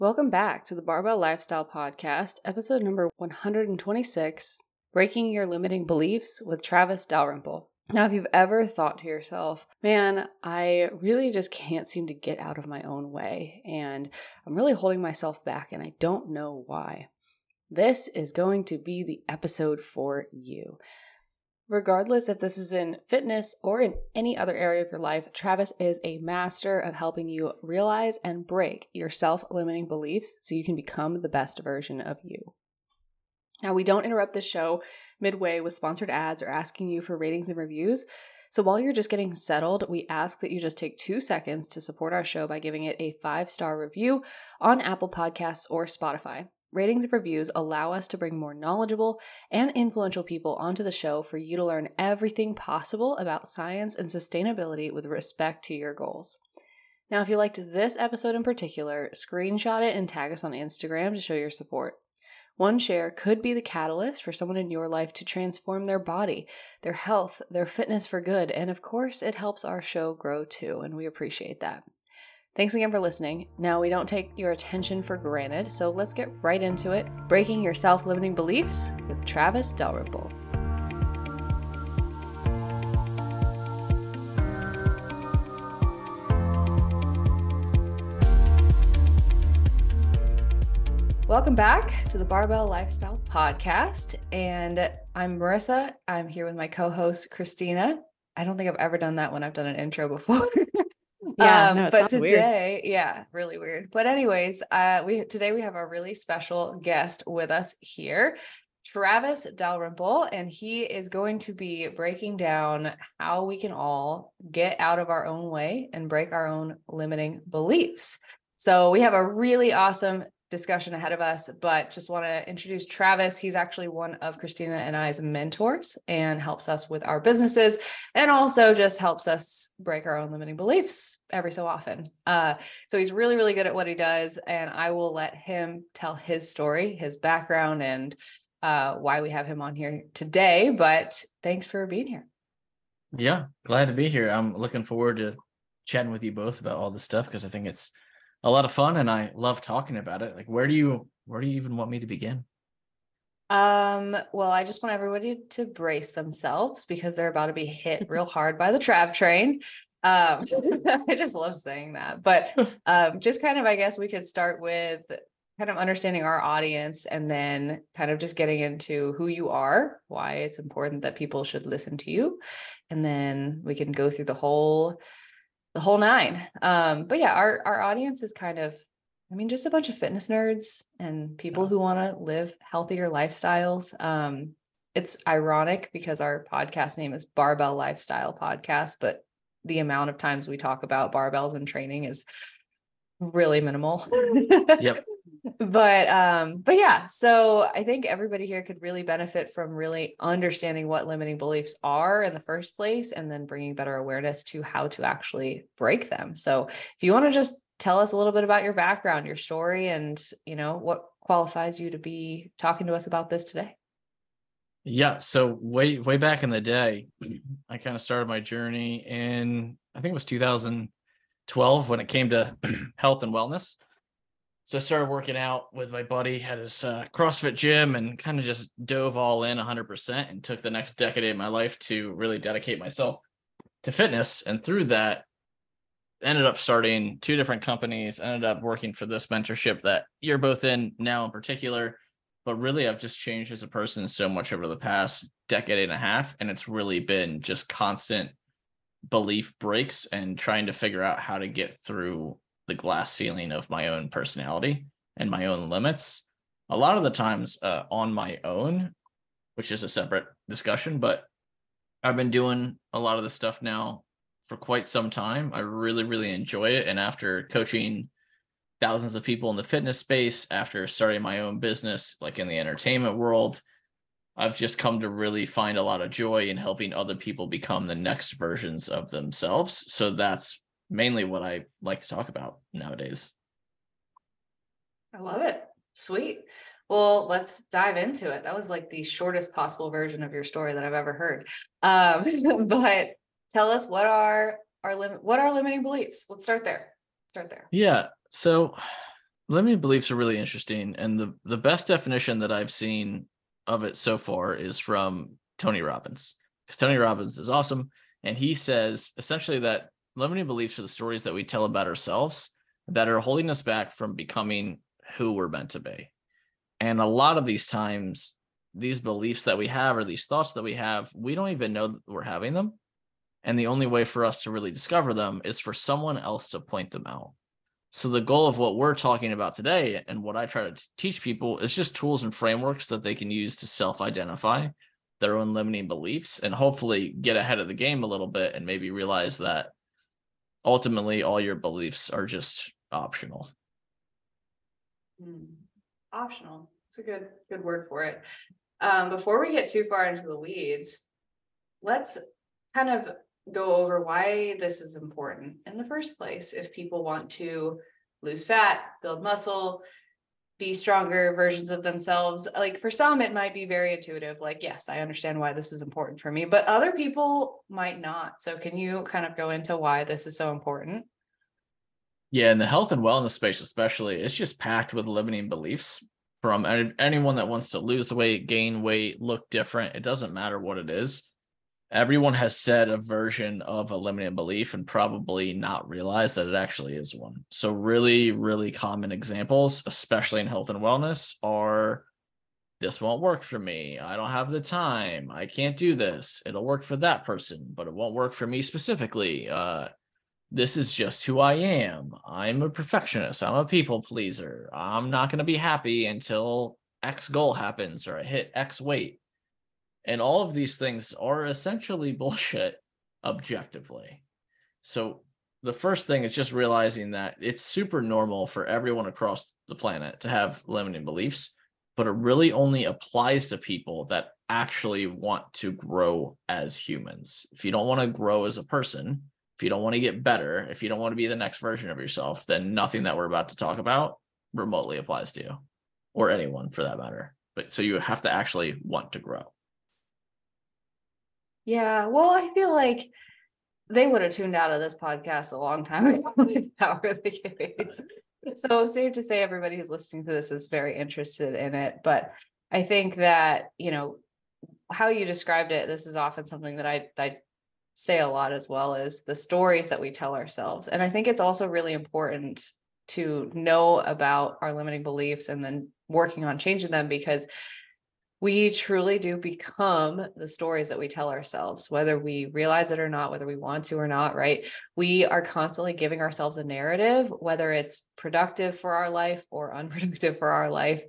Welcome back to the Barbell Lifestyle Podcast, episode number 126, Breaking Your Limiting Beliefs with Travis Dalrymple. Now, if you've ever thought to yourself, man, I really just can't seem to get out of my own way, and I'm really holding myself back, and I don't know why, this is going to be the episode for you. Regardless if this is in fitness or in any other area of your life, Travis is a master of helping you realize and break your self-limiting beliefs so you can become the best version of you. Now, we don't interrupt this show midway with sponsored ads or asking you for ratings and reviews. So while you're just getting settled, we ask that you just take 2 seconds to support our show by giving it a 5-star review on Apple Podcasts or Spotify. Ratings and reviews allow us to bring more knowledgeable and influential people onto the show for you to learn everything possible about science and sustainability with respect to your goals. Now, if you liked this episode in particular, screenshot it and tag us on Instagram to show your support. One share could be the catalyst for someone in your life to transform their body, their health, their fitness for good, and of course, it helps our show grow too, and we appreciate that. Thanks again for listening. Now, we don't take your attention for granted, so let's get right into it. Breaking Your Self-Limiting Beliefs with Travis Dalrymple. Welcome back to the Barbell Lifestyle Podcast, and I'm Marissa. I'm here with my co-host, Christina. I don't think I've ever done that when I've done an intro before. Yeah, it but sounds today, weird. really weird. But anyways, today we have a really special guest with us here, Travis Dalrymple, and he is going to be breaking down how we can all get out of our own way and break our own limiting beliefs. So we have a really awesome discussion ahead of us, but just want to introduce Travis. He's actually one of Christina and I's mentors and helps us with our businesses and also just helps us break our own limiting beliefs every so often. So he's really, really good at what he does, and I will let him tell his story, his background, and why we have him on here today. But thanks for being here. Yeah, glad to be here. I'm looking forward to chatting with you both about all this stuff because I think it's a lot of fun and I love talking about it. Like, where do you even want me to begin? Well, I just want everybody to brace themselves because they're about to be hit real hard by the Trav train. I just love saying that, but just kind of, I guess we could start with kind of understanding our audience and then kind of just getting into who you are, why it's important that people should listen to you. And then we can go through the whole nine. But yeah, our audience is kind of, just a bunch of fitness nerds and people who want to live healthier lifestyles. It's ironic because our podcast name is Barbell Lifestyle Podcast, but the amount of times we talk about barbells and training is really minimal. Yep. But yeah, so I think everybody here could really benefit from really understanding what limiting beliefs are in the first place, and then bringing better awareness to how to actually break them. So if you want to just tell us a little bit about your background, your story, and what qualifies you to be talking to us about this today. Yeah. So way back in the day, I kind of started my journey in, I think it was 2012 when it came to health and wellness. So I started working out with my buddy, had his CrossFit gym, and kind of just dove all in 100% and took the next decade of my life to really dedicate myself to fitness. And through that, ended up starting 2 different companies, ended up working for this mentorship that you're both in now in particular. But really, I've just changed as a person so much over the past decade and a half. And it's really been just constant belief breaks and trying to figure out how to get through the glass ceiling of my own personality and my own limits. A lot of the times on my own, which is a separate discussion, but I've been doing a lot of this stuff now for quite some time. I really, really enjoy it. And after coaching thousands of people in the fitness space, after starting my own business, like in the entertainment world, I've just come to really find a lot of joy in helping other people become the next versions of themselves. So that's mainly what I like to talk about nowadays. I love it. Sweet. Well, let's dive into it. That was like the shortest possible version of your story that I've ever heard. But tell us, what are our limiting beliefs? Let's start there. Yeah. So limiting beliefs are really interesting. And the best definition that I've seen of it so far is from Tony Robbins, because Tony Robbins is awesome. And he says essentially that limiting beliefs are the stories that we tell about ourselves that are holding us back from becoming who we're meant to be. And a lot of these times, these beliefs that we have or these thoughts that we have, we don't even know that we're having them. And the only way for us to really discover them is for someone else to point them out. So the goal of what we're talking about today and what I try to teach people is just tools and frameworks that they can use to self-identify their own limiting beliefs and hopefully get ahead of the game a little bit and maybe realize that ultimately all your beliefs are just optional. Optional. It's a good word for it. Before we get too far into the weeds, let's kind of go over why this is important in the first place. If people want to lose fat, build muscle, be stronger versions of themselves, like for some, it might be very intuitive. Like, yes, I understand why this is important for me, but other people might not. So can you kind of go into why this is so important? Yeah, in the health and wellness space, especially, it's just packed with limiting beliefs from anyone that wants to lose weight, gain weight, look different. It doesn't matter what it is. Everyone has said a version of a limiting belief and probably not realized that it actually is one. So really, really common examples, especially in health and wellness, are this won't work for me. I don't have the time. I can't do this. It'll work for that person, but it won't work for me specifically. This is just who I am. I'm a perfectionist. I'm a people pleaser. I'm not going to be happy until X goal happens or I hit X weight. And all of these things are essentially bullshit objectively. So the first thing is just realizing that it's super normal for everyone across the planet to have limiting beliefs, but it really only applies to people that actually want to grow as humans. If you don't want to grow as a person, if you don't want to get better, if you don't want to be the next version of yourself, then nothing that we're about to talk about remotely applies to you or anyone for that matter. But so you have to actually want to grow. Yeah, well, I feel like they would have tuned out of this podcast a long time ago if that were the case. So safe to say everybody who's listening to this is very interested in it. But I think that, how you described it, this is often something that I say a lot as well, as the stories that we tell ourselves. And I think it's also really important to know about our limiting beliefs and then working on changing them, because we truly do become the stories that we tell ourselves, whether we realize it or not, whether we want to or not, right? We are constantly giving ourselves a narrative, whether it's productive for our life or unproductive for our life.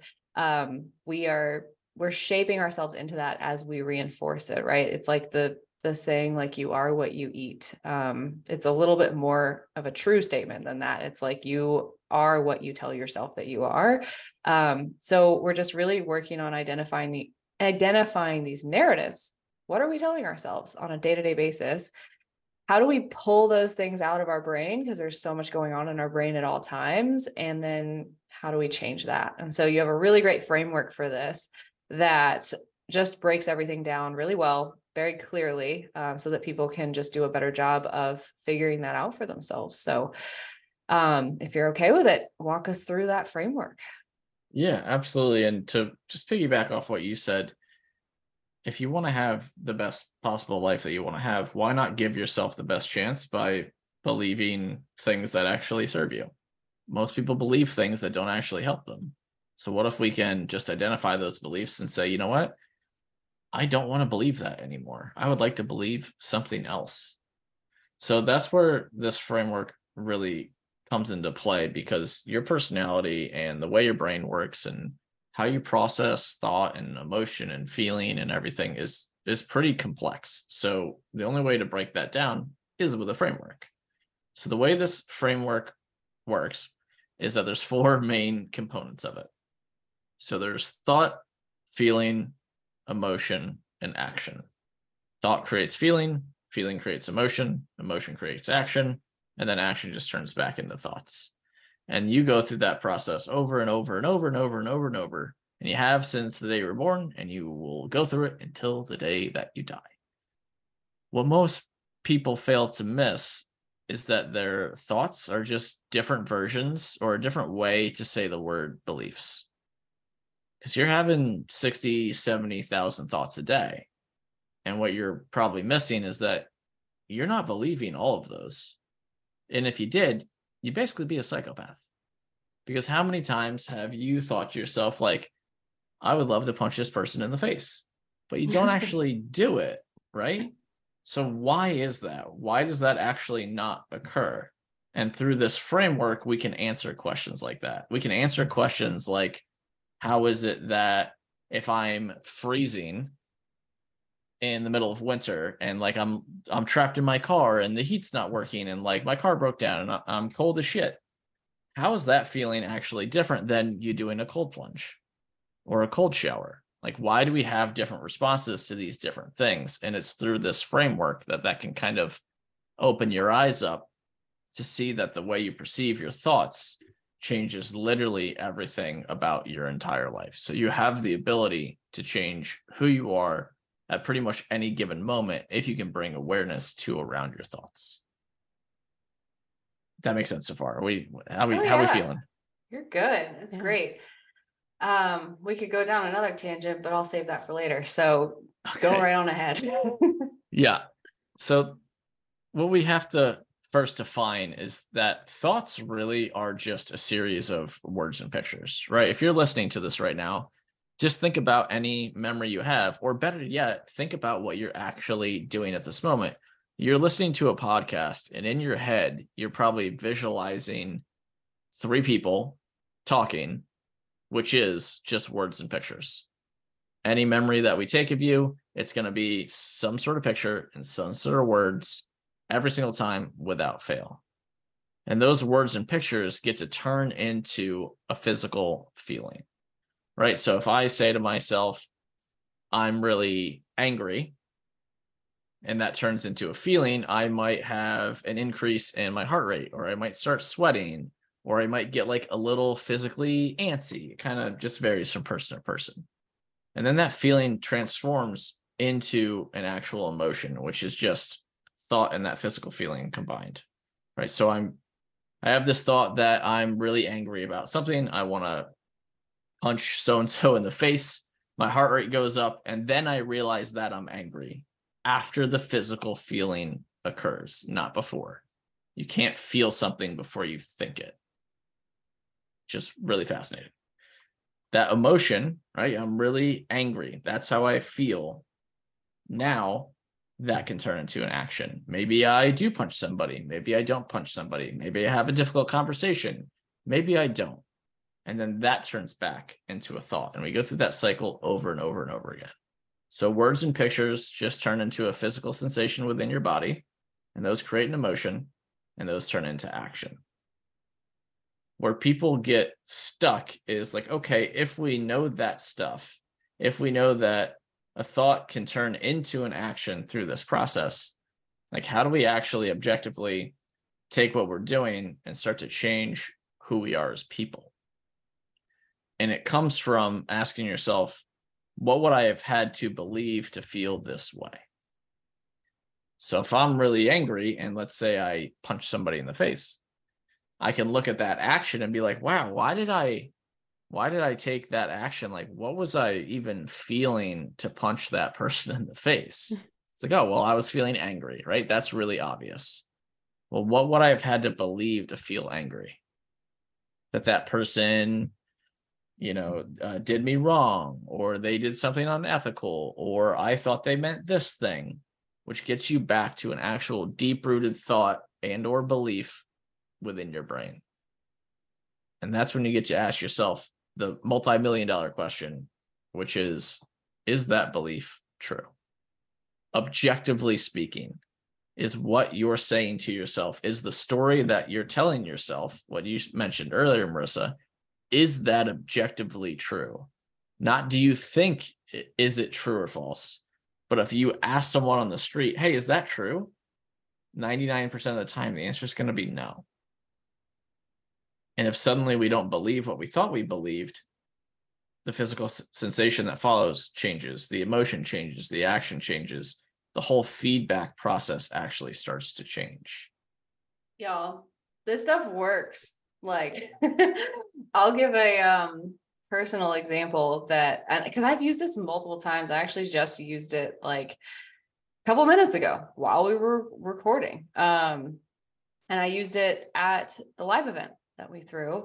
We're shaping ourselves into that as we reinforce it, right? It's like the saying, like, you are what you eat. It's a little bit more of a true statement than that. It's like you are what you tell yourself that you are. So we're just really working on identifying these narratives. What are we telling ourselves on a day-to-day basis? How do we pull those things out of our brain? Because there's so much going on in our brain at all times. And then how do we change that? And so you have a really great framework for this that just breaks everything down really well, very clearly, so that people can just do a better job of figuring that out for themselves. So if you're okay with it, walk us through that framework. Yeah, absolutely. And to just piggyback off what you said, if you want to have the best possible life that you want to have, why not give yourself the best chance by believing things that actually serve you? Most people believe things that don't actually help them. So what if we can just identify those beliefs and say, you know what? I don't want to believe that anymore. I would like to believe something else. So that's where this framework really comes into play, because your personality and the way your brain works and how you process thought and emotion and feeling and everything is pretty complex. So the only way to break that down is with a framework. So the way this framework works is that there's 4 main components of it. So there's thought, feeling, emotion, and action. Thought creates feeling, feeling creates emotion, emotion creates action, and then action just turns back into thoughts. And you go through that process over and over and over and over and over and over. And you have since the day you were born, and you will go through it until the day that you die. What most people fail to miss is that their thoughts are just different versions or a different way to say the word beliefs. Because you're having 60, 70,000 thoughts a day. And what you're probably missing is that you're not believing all of those. And if you did, you'd basically be a psychopath. Because how many times have you thought to yourself, like, I would love to punch this person in the face, but you don't actually do it, right? So why is that? Why does that actually not occur? And through this framework, we can answer questions like that. We can answer questions like, how is it that if I'm freezing in the middle of winter and like I'm trapped in my car and the heat's not working and like my car broke down and I'm cold as shit, how is that feeling actually different than you doing a cold plunge or a cold shower? Like, why do we have different responses to these different things? And it's through this framework that can kind of open your eyes up to see that the way you perceive your thoughts changes literally everything about your entire life. So you have the ability to change who you are at pretty much any given moment if you can bring awareness to around your thoughts. That makes sense so far. How we feeling? You're good. It's great. We could go down another tangent, but I'll save that for later. So go right on ahead. Yeah. So what we have to first define is that thoughts really are just a series of words and pictures, right? If you're listening to this right now, just think about any memory you have, or better yet, think about what you're actually doing at this moment. You're listening to a podcast, and in your head, you're probably visualizing 3 people talking, which is just words and pictures. Any memory that we take of you, it's going to be some sort of picture and some sort of words every single time without fail. And those words and pictures get to turn into a physical feeling, right? So if I say to myself, I'm really angry, and that turns into a feeling, I might have an increase in my heart rate, or I might start sweating, or I might get like a little physically antsy. It kind of just varies from person to person. And then that feeling transforms into an actual emotion, which is just thought and that physical feeling combined, right? So I have this thought that I'm really angry about something. I want to punch so-and-so in the face. My heart rate goes up, and then I realize that I'm angry after the physical feeling occurs, not before. You can't feel something before you think it. Just really fascinating. That emotion, right? I'm really angry. That's how I feel. Now that can turn into an action. Maybe I do punch somebody. Maybe I don't punch somebody. Maybe I have a difficult conversation. Maybe I don't. And then that turns back into a thought. And we go through that cycle over and over and over again. So words and pictures just turn into a physical sensation within your body, and those create an emotion, and those turn into action. Where people get stuck is like, okay, if we know that stuff, if we know that a thought can turn into an action through this process, like how do we actually objectively take what we're doing and start to change who we are as people? And it comes from asking yourself, what would I have had to believe to feel this way? So if I'm really angry and let's say I punch somebody in the face, I can look at that action and be like, wow, why did I take that action? Like, what was I even feeling to punch that person in the face? It's like, oh, well, I was feeling angry, right? That's really obvious. Well, what would I have had to believe to feel angry? That person, did me wrong, or they did something unethical, or I thought they meant this thing, which gets you back to an actual deep-rooted thought and or belief within your brain. And that's when you get to ask yourself the multi-million-dollar question, which is that belief true? Objectively speaking, is what you're saying to yourself, is the story that you're telling yourself, what you mentioned earlier, Marissa, is that objectively true? Not do you think, is it true or false? But if you ask someone on the street, hey, is that true? 99% of the time, the answer is going to be no. And if suddenly we don't believe what we thought we believed, the physical sensation that follows changes, the emotion changes, the action changes, the whole feedback process actually starts to change. Y'all, this stuff works. Like, I'll give a personal example that, because I've used this multiple times. I actually just used it like a couple minutes ago while we were recording. And I used it at the live event that we threw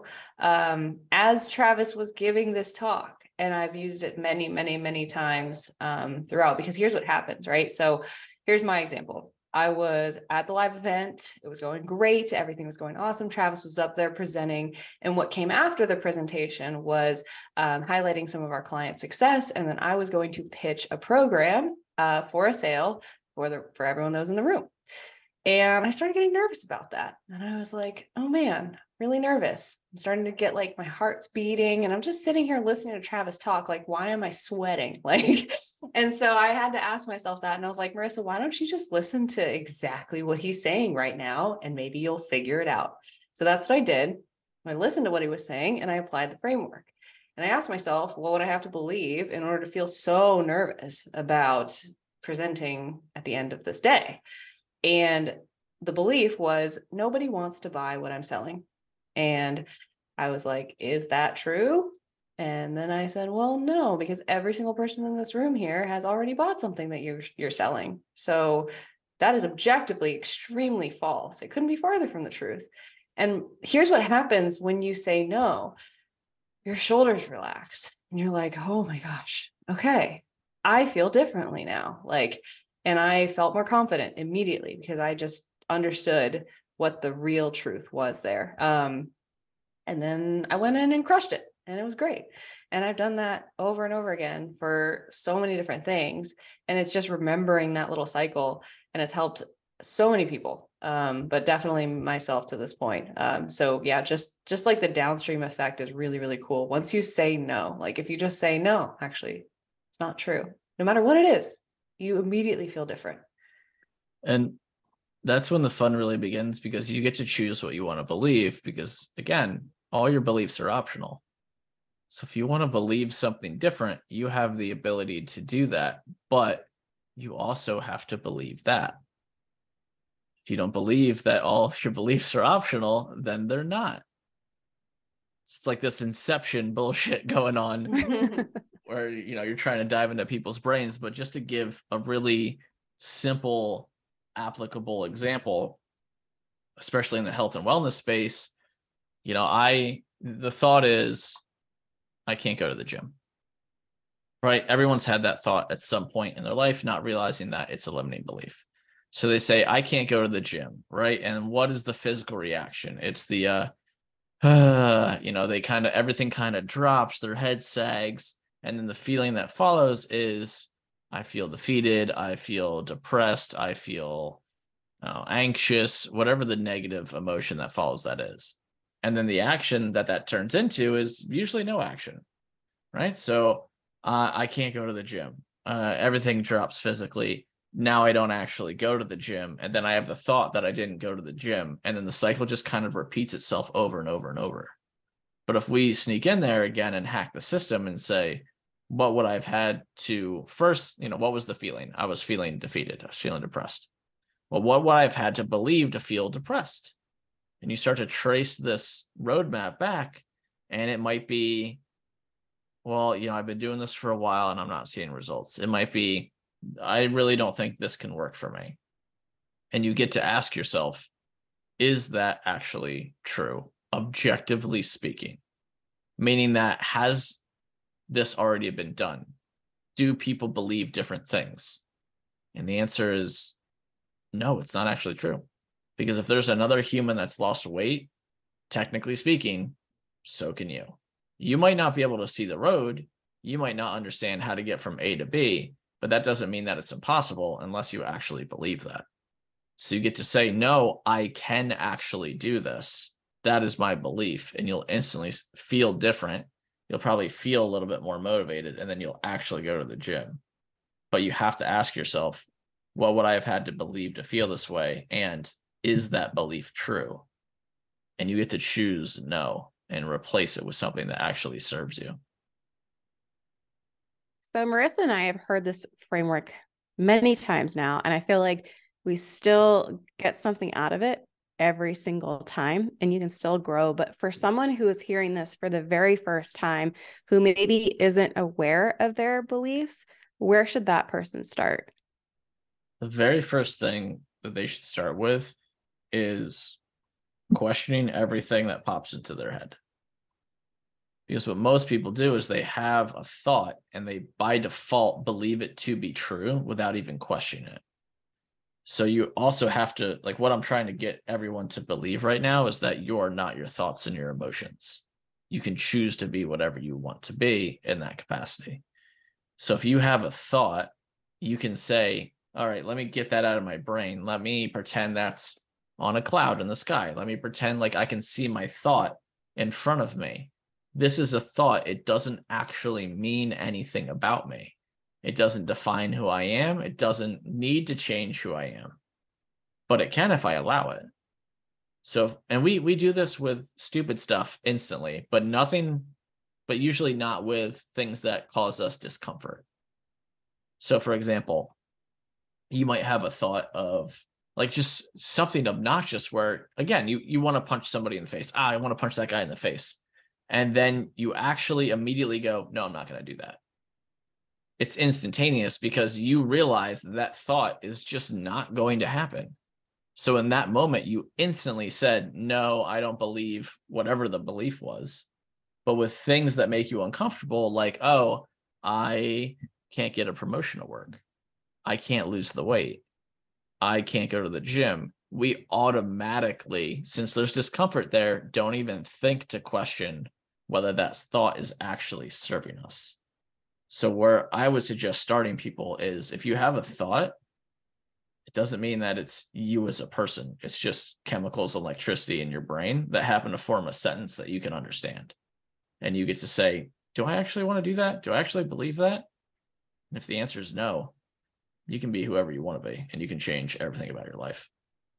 as Travis was giving this talk. And I've used it many, many, many times throughout, because here's what happens, right? So here's my example. I was at the live event. It was going great. Everything was going awesome. Travis was up there presenting. And what came after the presentation was highlighting some of our client success. And then I was going to pitch a program for a sale for everyone that was in the room. And I started getting nervous about that. And I was like, oh man, really nervous. I'm starting to get like my heart's beating, and I'm just sitting here listening to Travis talk. Like, why am I sweating? Like, and so I had to ask myself that. And I was like, Marissa, why don't you just listen to exactly what he's saying right now? And maybe you'll figure it out. So that's what I did. I listened to what he was saying and I applied the framework. And I asked myself, what would I have to believe in order to feel so nervous about presenting at the end of this day? And the belief was, nobody wants to buy what I'm selling. And I was like, is that true? And then I said, well, no, because every single person in this room here has already bought something that you're selling. So that is objectively extremely false. It couldn't be farther from the truth. And here's what happens when you say no. Your shoulders relax and you're like, oh my gosh, okay, I feel differently now. Like, and I felt more confident immediately because I just understood what the real truth was there. And then I went in and crushed it, and it was great. And I've done that over and over again for so many different things. And it's just remembering that little cycle, and it's helped so many people, but definitely myself to this point. So yeah, just like the downstream effect is really, really cool. Once you say no, like if you just say no, actually, it's not true. No matter what it is, you immediately feel different. And that's when the fun really begins, because you get to choose what you want to believe, because again, all your beliefs are optional. So if you want to believe something different, you have the ability to do that, but you also have to believe that. If you don't believe that all of your beliefs are optional, then they're not. It's like this inception bullshit going on where, you're trying to dive into people's brains. But just to give a really simple, applicable example, especially in the health and wellness space, the thought is, I can't go to the gym, right? Everyone's had that thought at some point in their life, not realizing that it's a limiting belief. So they say, I can't go to the gym, right? And what is the physical reaction? It's the, everything kind of drops, their head sags. And then the feeling that follows is, I feel defeated, I feel depressed, I feel anxious, whatever the negative emotion that follows that is. And then the action that turns into is usually no action, right? So I can't go to the gym. Everything drops physically. Now I don't actually go to the gym. And then I have the thought that I didn't go to the gym. And then the cycle just kind of repeats itself over and over and over. But if we sneak in there again and hack the system and say, what would I have had to first, what was the feeling? I was feeling defeated. I was feeling depressed. Well, what would I have had to believe to feel depressed? And you start to trace this roadmap back, and it might be, well, I've been doing this for a while and I'm not seeing results. It might be, I really don't think this can work for me. And you get to ask yourself, is that actually true, objectively speaking? Meaning that, has this already been done? Do people believe different things? And the answer is no, it's not actually true. Because if there's another human that's lost weight, technically speaking, so can you. You might not be able to see the road. You might not understand how to get from A to B, but that doesn't mean that it's impossible unless you actually believe that. So you get to say, no, I can actually do this. That is my belief. And you'll instantly feel different. You'll probably feel a little bit more motivated, and then you'll actually go to the gym. But you have to ask yourself, what would I have had to believe to feel this way? And is that belief true? And you get to choose no and replace it with something that actually serves you. So Marissa and I have heard this framework many times now, and I feel like we still get something out of it every single time and you can still grow. But for someone who is hearing this for the very first time, who maybe isn't aware of their beliefs, where should that person start? The very first thing that they should start with is questioning everything that pops into their head. Because what most people do is they have a thought and they by default believe it to be true without even questioning it. So you also have to, like, what I'm trying to get everyone to believe right now is that you're not your thoughts and your emotions. You can choose to be whatever you want to be in that capacity. So if you have a thought, you can say, all right, let me get that out of my brain. Let me pretend that's on a cloud in the sky. Let me pretend like I can see my thought in front of me. This is a thought. It doesn't actually mean anything about me. It doesn't define who I am. It doesn't need to change who I am, but it can if I allow it. So, and we do this with stupid stuff instantly, but usually not with things that cause us discomfort. So, for example, you might have a thought of like just something obnoxious where, again, you want to punch somebody in the face. I want to punch that guy in the face. And then you actually immediately go, no, I'm not going to do that. It's instantaneous because you realize that thought is just not going to happen. So in that moment, you instantly said, no, I don't believe whatever the belief was. But with things that make you uncomfortable, like, oh, I can't get a promotion at work. I can't lose the weight. I can't go to the gym. We automatically, since there's discomfort there, don't even think to question whether that thought is actually serving us. So where I would suggest starting people is if you have a thought, it doesn't mean that it's you as a person. It's just chemicals, electricity in your brain that happen to form a sentence that you can understand. And you get to say, do I actually want to do that? Do I actually believe that? And if the answer is no, you can be whoever you want to be and you can change everything about your life.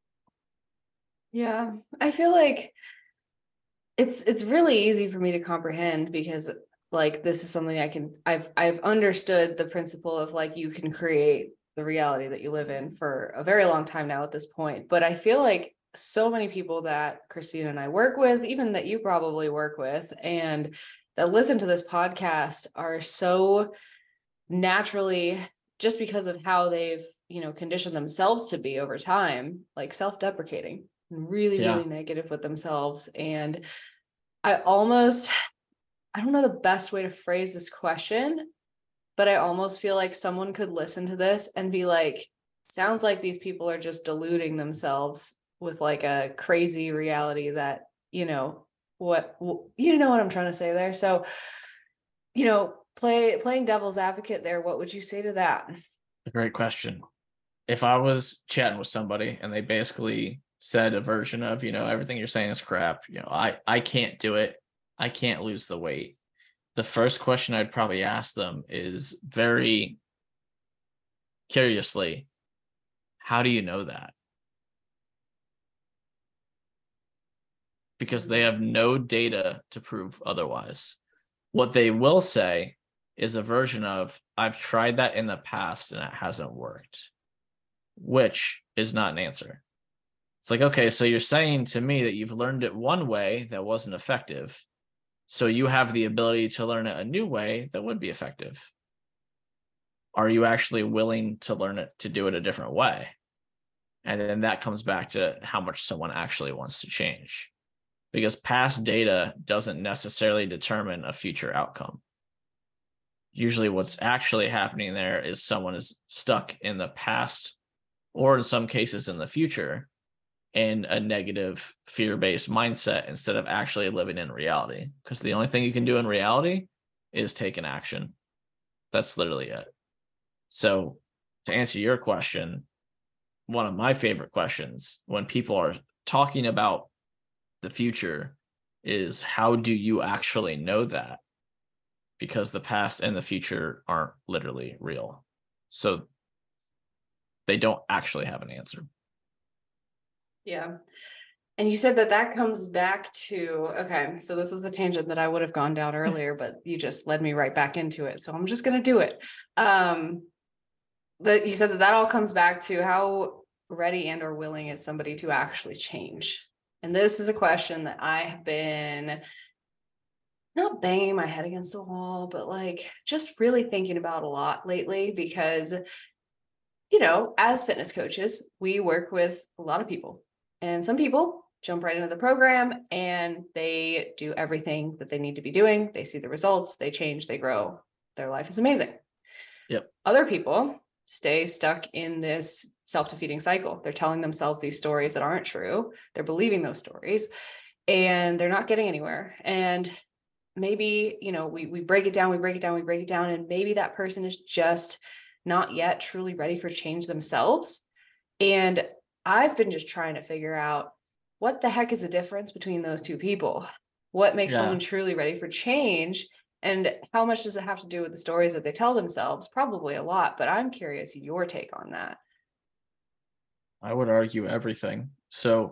Yeah, I feel like it's really easy for me to comprehend because like this is something I've understood the principle of like you can create the reality that you live in for a very long time now at this point. But I feel like so many people that Christina and I work with, even that you probably work with, and that listen to this podcast are so naturally, just because of how they've, conditioned themselves to be over time, like self-deprecating and really, really negative with themselves. And I don't know the best way to phrase this question, but I almost feel like someone could listen to this and be like, sounds like these people are just deluding themselves with like a crazy reality that, what I'm trying to say there. So, playing devil's advocate there, what would you say to that? A great question. If I was chatting with somebody and they basically said a version of, everything you're saying is crap, I can't do it. I can't lose the weight. The first question I'd probably ask them is very curiously, how do you know that? Because they have no data to prove otherwise. What they will say is a version of, I've tried that in the past and it hasn't worked, which is not an answer. It's like, okay, so you're saying to me that you've learned it one way that wasn't effective. So you have the ability to learn it a new way that would be effective. Are you actually willing to learn it, to do it a different way? And then that comes back to how much someone actually wants to change. Because past data doesn't necessarily determine a future outcome. Usually what's actually happening there is someone is stuck in the past, or in some cases in the future, in a negative fear-based mindset instead of actually living in reality. Because the only thing you can do in reality is take an action. That's literally it. So to answer your question, one of my favorite questions when people are talking about the future is, how do you actually know that? Because the past and the future aren't literally real. So they don't actually have an answer. Yeah. And you said that comes back to, okay, so this is the tangent that I would have gone down earlier, but you just led me right back into it. So I'm just going to do it. But you said that all comes back to how ready and or willing is somebody to actually change? And this is a question that I have been not banging my head against the wall, but like just really thinking about a lot lately because, as fitness coaches, we work with a lot of people, and some people jump right into the program and they do everything that they need to be doing. They see the results, they change, they grow. Their life is amazing. Yep. Other people stay stuck in this self-defeating cycle. They're telling themselves these stories that aren't true. They're believing those stories and they're not getting anywhere. And maybe, we break it down, and maybe that person is just not yet truly ready for change themselves. And I've been just trying to figure out what the heck is the difference between those two people? What makes someone truly ready for change? And how much does it have to do with the stories that they tell themselves? Probably a lot, but I'm curious your take on that. I would argue everything. So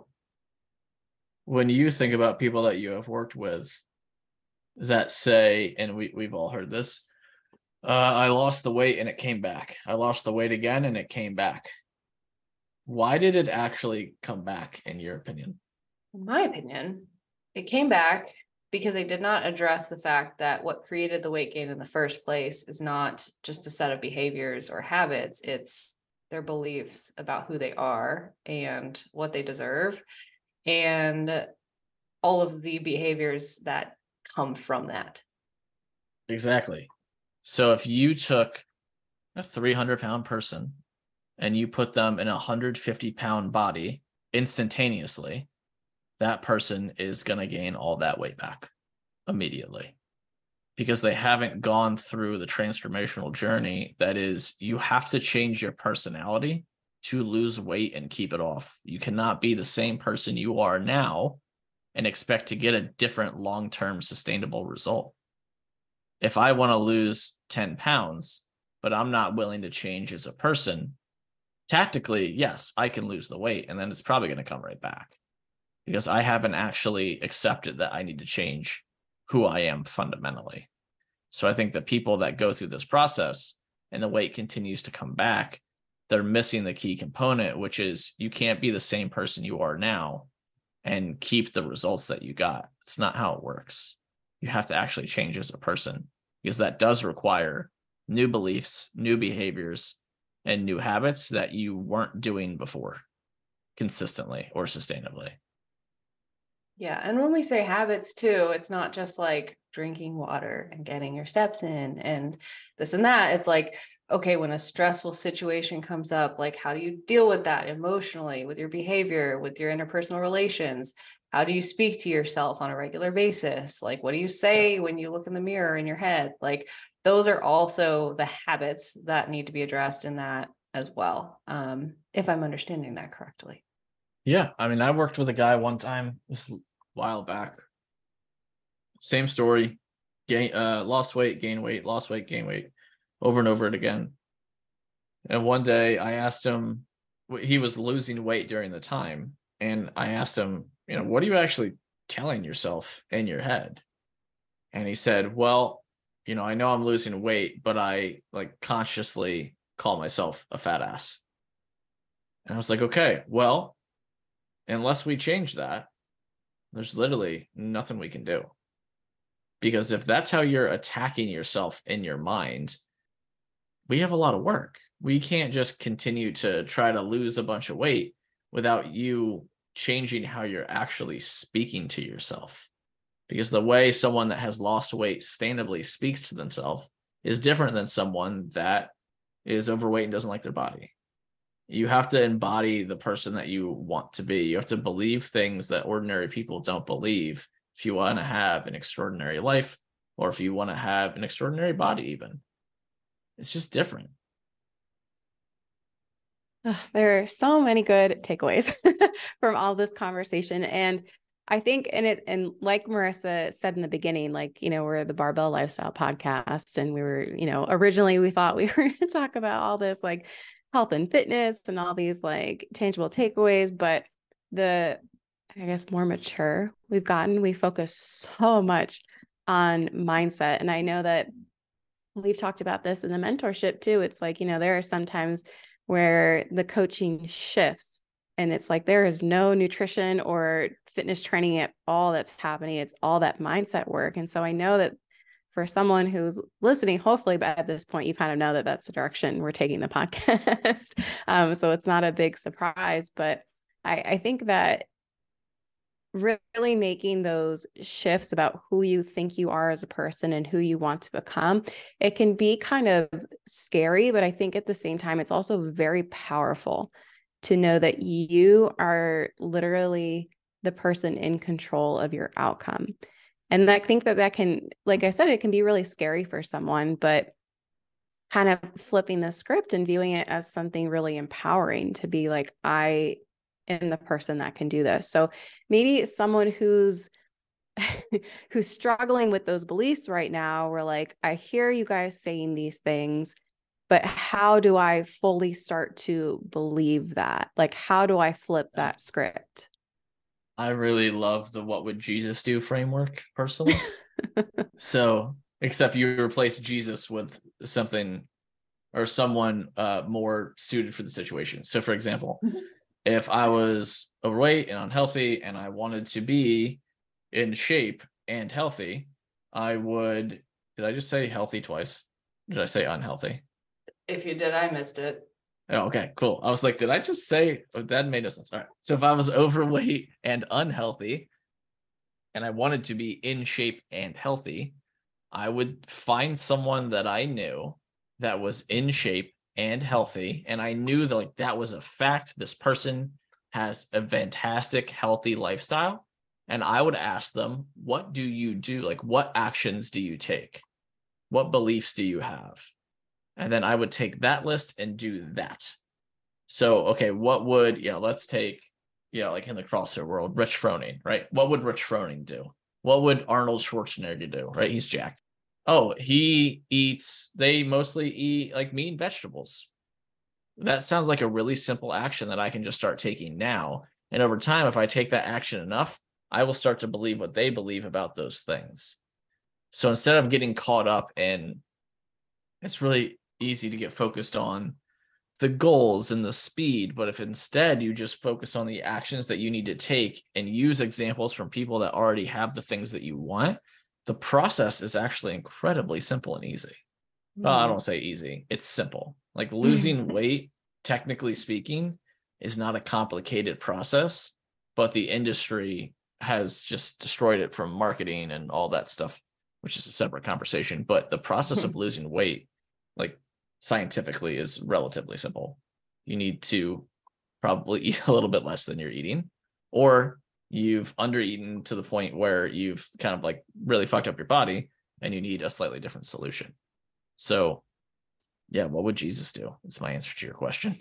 when you think about people that you have worked with that say, and we've all heard this, I lost the weight and it came back. I lost the weight again and it came back. Why did it actually come back, in your opinion? In my opinion, it came back because they did not address the fact that what created the weight gain in the first place is not just a set of behaviors or habits. It's their beliefs about who they are and what they deserve, and all of the behaviors that come from that. Exactly. So if you took a 300-pound person and you put them in a 150-pound body instantaneously, that person is going to gain all that weight back immediately because they haven't gone through the transformational journey. That is, you have to change your personality to lose weight and keep it off. You cannot be the same person you are now and expect to get a different long-term sustainable result. If I want to lose 10 pounds, but I'm not willing to change as a person, tactically, yes, I can lose the weight, and then it's probably going to come right back because I haven't actually accepted that I need to change who I am fundamentally. So I think the people that go through this process and the weight continues to come back, they're missing the key component, which is you can't be the same person you are now and keep the results that you got. It's not how it works. You have to actually change as a person because that does require new beliefs, new behaviors, and new habits that you weren't doing before consistently or sustainably. Yeah. And when we say habits too, it's not just like drinking water and getting your steps in and this and that. It's like, okay, when a stressful situation comes up, like how do you deal with that emotionally, with your behavior, with your interpersonal relations? How do you speak to yourself on a regular basis? Like, what do you say when you look in the mirror in your head? Like, those are also the habits that need to be addressed in that as well. If I'm understanding that correctly. Yeah. I mean, I worked with a guy one time, just a while back. Same story. Lost weight, gain weight, lost weight, gain weight, over and over again. And one day I asked him, he was losing weight during the time. And I asked him, what are you actually telling yourself in your head? And he said, well, I know I'm losing weight, but I like consciously call myself a fat ass. And I was like, okay, well, unless we change that, there's literally nothing we can do. Because if that's how you're attacking yourself in your mind, we have a lot of work. We can't just continue to try to lose a bunch of weight without you changing how you're actually speaking to yourself. Because the way someone that has lost weight sustainably speaks to themselves is different than someone that is overweight and doesn't like their body. You have to embody the person that you want to be. You have to believe things that ordinary people don't believe if you want to have an extraordinary life or if you want to have an extraordinary body even. It's just different. There are so many good takeaways from all this conversation. And I think, and like Marissa said in the beginning, like, we're the Barbell Lifestyle Podcast, and we were, originally we thought we were going to talk about all this like health and fitness and all these like tangible takeaways, but I guess more mature we've gotten, we focus so much on mindset. And I know that we've talked about this in the mentorship too. It's like, there are sometimes where the coaching shifts and it's like there is no nutrition or fitness training at all that's happening. It's all that mindset work. And so I know that for someone who's listening, hopefully by this point, you kind of know that that's the direction we're taking the podcast. So it's not a big surprise, but I think that really making those shifts about who you think you are as a person and who you want to become, it can be kind of scary, but I think at the same time, it's also very powerful to know that you are literally the person in control of your outcome. And I think that can, like I said, it can be really scary for someone, but kind of flipping the script and viewing it as something really empowering to be like, I am the person that can do this. So maybe someone who's struggling with those beliefs right now, we're like, I hear you guys saying these things, but how do I fully start to believe that? Like, how do I flip that script? I really love the what would Jesus do framework personally. So, except you replace Jesus with something or someone more suited for the situation. So, for example, if I was overweight and unhealthy and I wanted to be in shape and healthy, I would, did I just say healthy twice? Did I say unhealthy? If you did, I missed it. Oh, okay, cool. I was like, did I just say, oh, that made no sense. All right. So if I was overweight and unhealthy and I wanted to be in shape and healthy, I would find someone that I knew that was in shape and healthy. And I knew that like that was a fact. This person has a fantastic, healthy lifestyle. And I would ask them, what do you do? Like, what actions do you take? What beliefs do you have? And then I would take that list and do that. So, okay, what would, let's take, like in the CrossFit world, Rich Froning, right? What would Rich Froning do? What would Arnold Schwarzenegger do, right? He's jacked. Oh, they mostly eat like meat and vegetables. That sounds like a really simple action that I can just start taking now. And over time, if I take that action enough, I will start to believe what they believe about those things. So instead of getting caught up in, it's really easy to get focused on the goals and the speed, but if instead you just focus on the actions that you need to take and use examples from people that already have the things that you want, the process is actually incredibly simple and easy. Well, I don't say easy, it's simple. Like losing weight, technically speaking, is not a complicated process, but the industry has just destroyed it from marketing and all that stuff, which is a separate conversation. But the process of losing weight, like scientifically, is relatively simple. You need to probably eat a little bit less than you're eating, or you've undereaten to the point where you've kind of like really fucked up your body and you need a slightly different solution. So yeah, what would Jesus do? It's my answer to your question.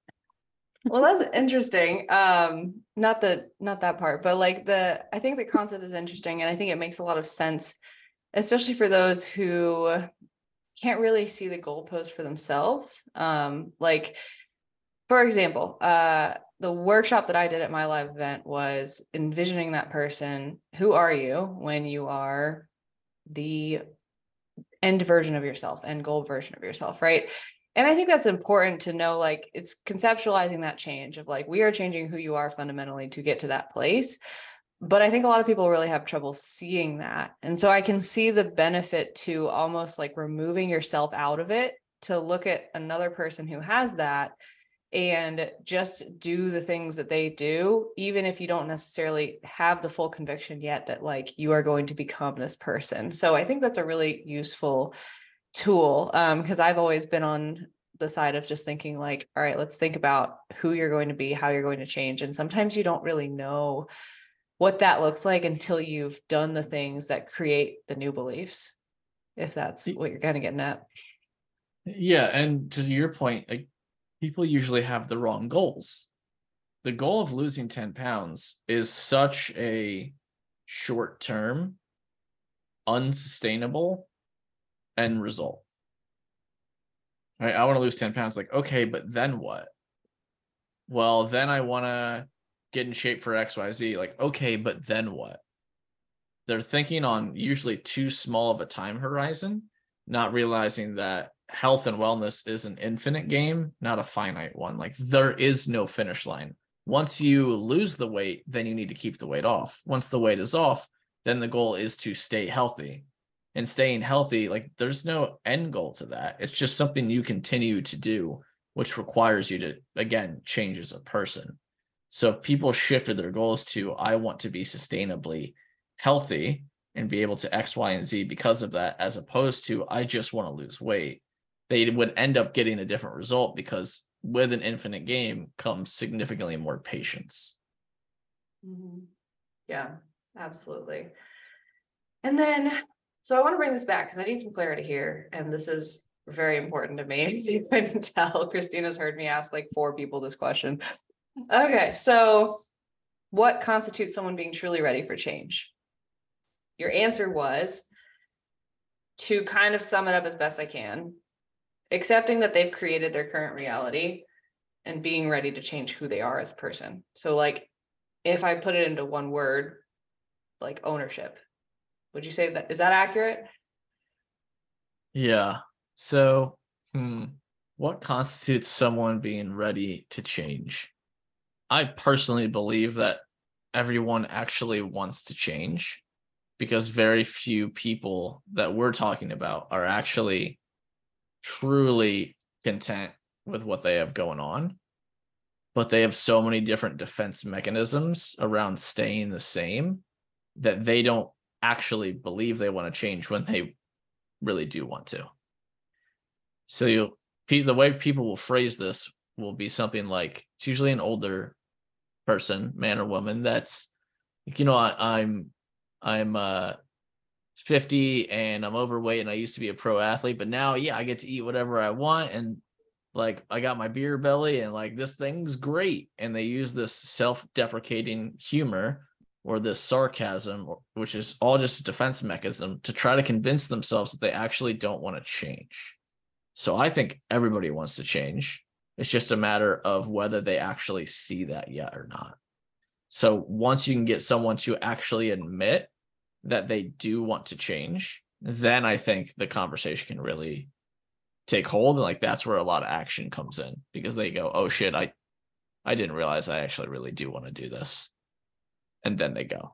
Well, that's interesting. Not that part, but like I think the concept is interesting, and I think it makes a lot of sense, especially for those who can't really see the goalpost for themselves. Like, for example, the workshop that I did at my live event was envisioning that person. Who are you when you are the end version of yourself, end goal version of yourself, right? And I think that's important to know, like, it's conceptualizing that change of like, we are changing who you are fundamentally to get to that place. But I think a lot of people really have trouble seeing that. And so I can see the benefit to almost like removing yourself out of it to look at another person who has that and just do the things that they do, even if you don't necessarily have the full conviction yet that like you are going to become this person. So I think that's a really useful tool, because I've always been on the side of just thinking like, all right, let's think about who you're going to be, how you're going to change. And sometimes you don't really know what that looks like until you've done the things that create the new beliefs, if that's what you're kind of getting at. Yeah, and to your point, like, people usually have the wrong goals. The goal of losing 10 pounds is such a short-term, unsustainable end result. Right? I want to lose 10 pounds. Like, okay, but then what? Well, then I want to get in shape for XYZ. Like, okay, but then what? They're thinking on usually too small of a time horizon. not realizing that health and wellness is an infinite game, not a finite one. Like there is no finish line. Once you lose the weight, then you need to keep the weight off. Once the weight is off, then the goal is to stay healthy. And staying healthy, like there's no end goal to that. It's just something you continue to do, which requires you to, again, change as a person. So if people shifted their goals to, I want to be sustainably healthy and be able to X, Y, and Z because of that, as opposed to, I just want to lose weight, they would end up getting a different result, because with an infinite game comes significantly more patience. Mm-hmm. Yeah, absolutely. And then, so I want to bring this back because I need some clarity here. And this is very important to me. If you couldn't tell, Christina's heard me ask like 4 people this question. Okay, so what constitutes someone being truly ready for change? Your answer was, to kind of sum it up as best I can, accepting that they've created their current reality and being ready to change who they are as a person. So like, if I put it into one word, like ownership, would you say that, is that accurate? Yeah. So, what constitutes someone being ready to change? I personally believe that everyone actually wants to change, because very few people that we're talking about are actually truly content with what they have going on. But they have so many different defense mechanisms around staying the same that they don't actually believe they want to change when they really do want to. So the way people will phrase this will be something like, it's usually an older person, man or woman, that's like, I'm 50 and I'm overweight and I used to be a pro athlete, but now, I get to eat whatever I want. And like, I got my beer belly and like, this thing's great. And they use this self-deprecating humor or this sarcasm, which is all just a defense mechanism to try to convince themselves that they actually don't want to change. So I think everybody wants to change. It's just a matter of whether they actually see that yet or not. So once you can get someone to actually admit that they do want to change, then I think the conversation can really take hold. And like, that's where a lot of action comes in, because they go, oh shit, I didn't realize I actually really do want to do this. And then they go.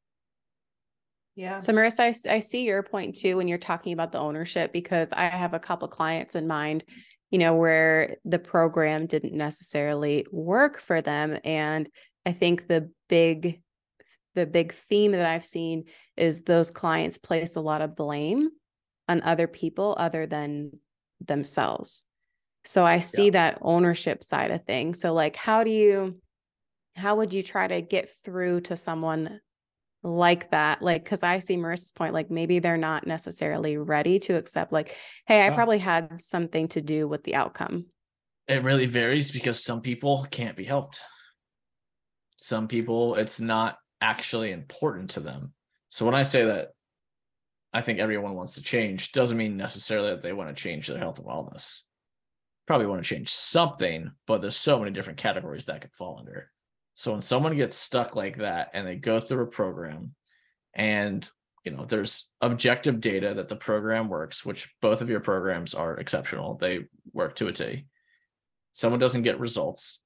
Yeah. So Marissa, I see your point too, when you're talking about the ownership, because I have a couple clients in mind, where the program didn't necessarily work for them. And I think the big theme that I've seen is those clients place a lot of blame on other people other than themselves. So I see that ownership side of things. So like, how would you try to get through to someone like that? Like, because I see Marissa's point, like maybe they're not necessarily ready to accept like, hey, I probably had something to do with the outcome. It really varies, because some people can't be helped. Some people, it's not actually important to them. So when I say that I think everyone wants to change, doesn't mean necessarily that they want to change their health and wellness. Probably want to change something, but there's so many different categories that could fall under. So when someone gets stuck like that and they go through a program and, there's objective data that the program works, which both of your programs are exceptional. They work to a T. Someone doesn't get results.